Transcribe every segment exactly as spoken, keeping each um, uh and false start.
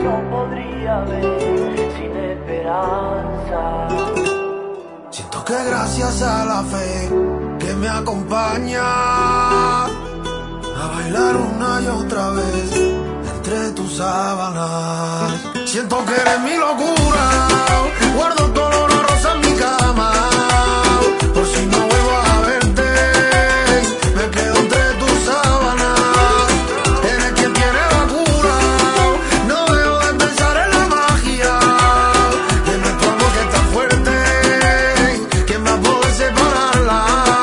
no podría ver sin esperanza. Siento que gracias a la fe que me acompaña a bailar una y otra vez entre tus sábanas. Siento que eres mi locura, guardo tu olor a rosa en mi cama, por si no vuelvo a verte, me quedo entre tus sábanas. Eres quien tiene la cura, no dejo de pensar en la magia de nuestro amor que está fuerte. ¿Quién va a poder separarla?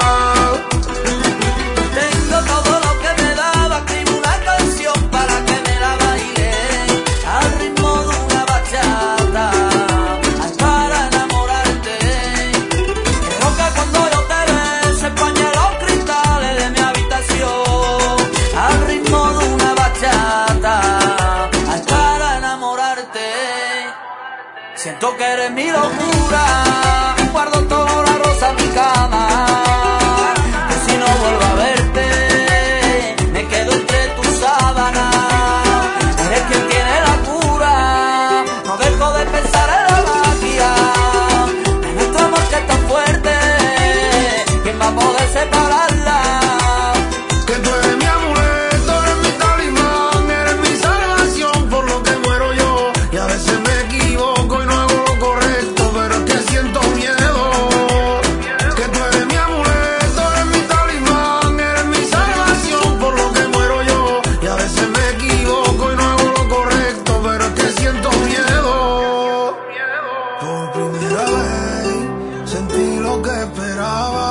Tengo todo lo que me daba, escribo una canción para que me la baile al ritmo de una bachata, ay, para enamorarte. Quiero que cuando yo te bese empañe los cristales de mi habitación al ritmo de una bachata, ay, para enamorarte. Siento que eres mi locura, guardo todo la rosa en mi cama, que si no vuelvo a verte, me quedo entre tus sábanas. Eres quien tiene la cura, no dejo de pensar en la magia de nuestro amor que es tan fuerte. ¿Quién va a poder separarla? Que tú eres mi amuleto, eres mi talismán, eres mi salvación, por lo que muero yo. Y a veces me equivoco y no hago lo correcto, pero es que siento miedo. Que tú eres mi amuleto, eres mi talismán, eres mi salvación, por lo que muero yo. Y a veces me equivoco y no hago lo correcto, pero es que siento miedo. Por primera vez sentí lo que esperaba,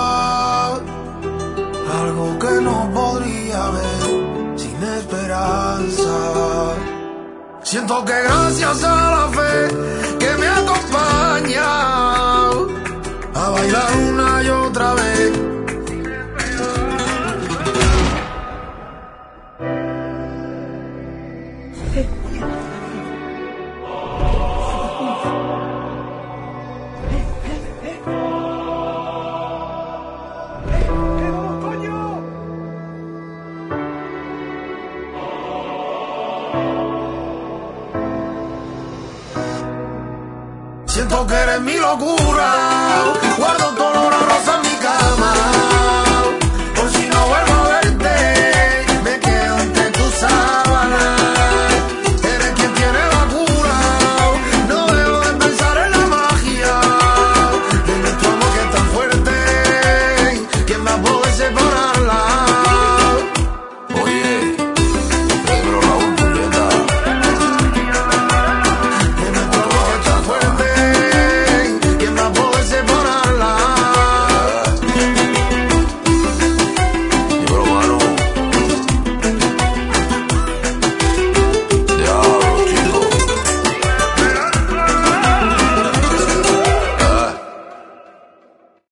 algo que no podría ver sin esperanza. Siento que gracias a la fe que me acompaña a bailar una y otra vez. Siento que eres mi locura, guardo tu olor a